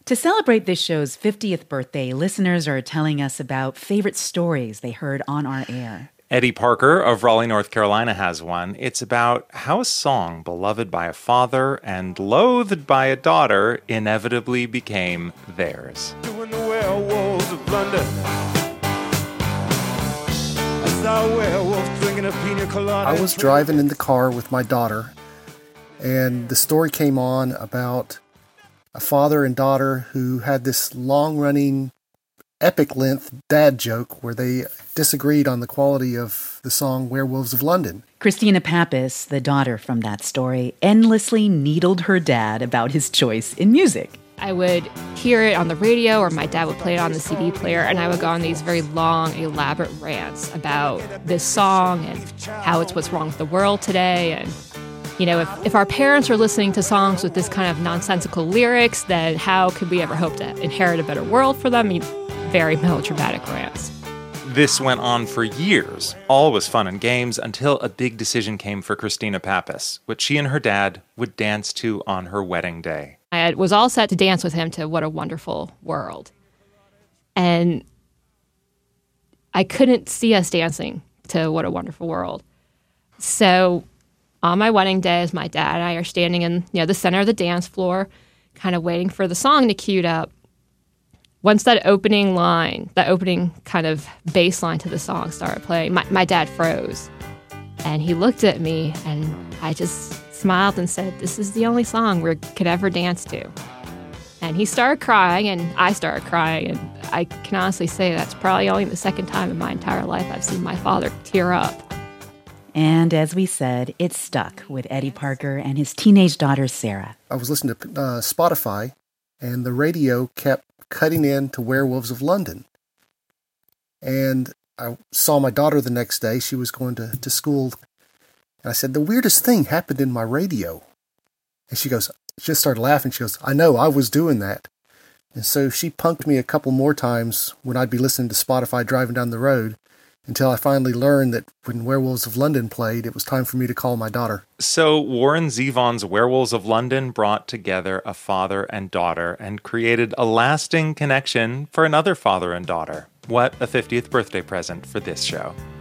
To celebrate this show's 50th birthday, listeners are telling us about favorite stories they heard on our air. Eddie Parker of Raleigh, North Carolina has one. It's about how a song beloved by a father and loathed by a daughter inevitably became theirs. Doing the werewolves of London. I saw a werewolf drinking a pina colada. I was driving in the car with my daughter, and the story came on about a father and daughter who had this long-running, epic-length dad joke where they disagreed on the quality of the song Werewolves of London. Christina Pappas, the daughter from that story, endlessly needled her dad about his choice in music. I would hear it on the radio, or my dad would play it on the CD player, and I would go on these very long, elaborate rants about this song and how it's what's wrong with the world today. And, you know, if our parents are listening to songs with this kind of nonsensical lyrics, then how could we ever hope to inherit a better world for them? I mean, very melodramatic rants. This went on for years. All was fun and games until a big decision came for Christina Pappas, which she and her dad would dance to on her wedding day. I was all set to dance with him to What a Wonderful World. And I couldn't see us dancing to What a Wonderful World. So on my wedding day, as my dad and I are standing in the center of the dance floor, kind of waiting for the song to cue up, once that opening line, that opening kind of bass line to the song started playing, my dad froze. And he looked at me, and I just smiled and said, "This is the only song we could ever dance to." And he started crying, and I started crying. And I can honestly say that's probably only the second time in my entire life I've seen my father tear up. And as we said, it stuck with Eddie Parker and his teenage daughter, Sarah. I was listening to Spotify, and the radio kept cutting in to Werewolves of London. And I saw my daughter the next day. She was going to school. And I said, "The weirdest thing happened in my radio." And she just started laughing. She goes, "I know, I was doing that." And so she punked me a couple more times when I'd be listening to Spotify driving down the road, until I finally learned that when Werewolves of London played, it was time for me to call my daughter. So Warren Zevon's Werewolves of London brought together a father and daughter and created a lasting connection for another father and daughter. What a 50th birthday present for this show.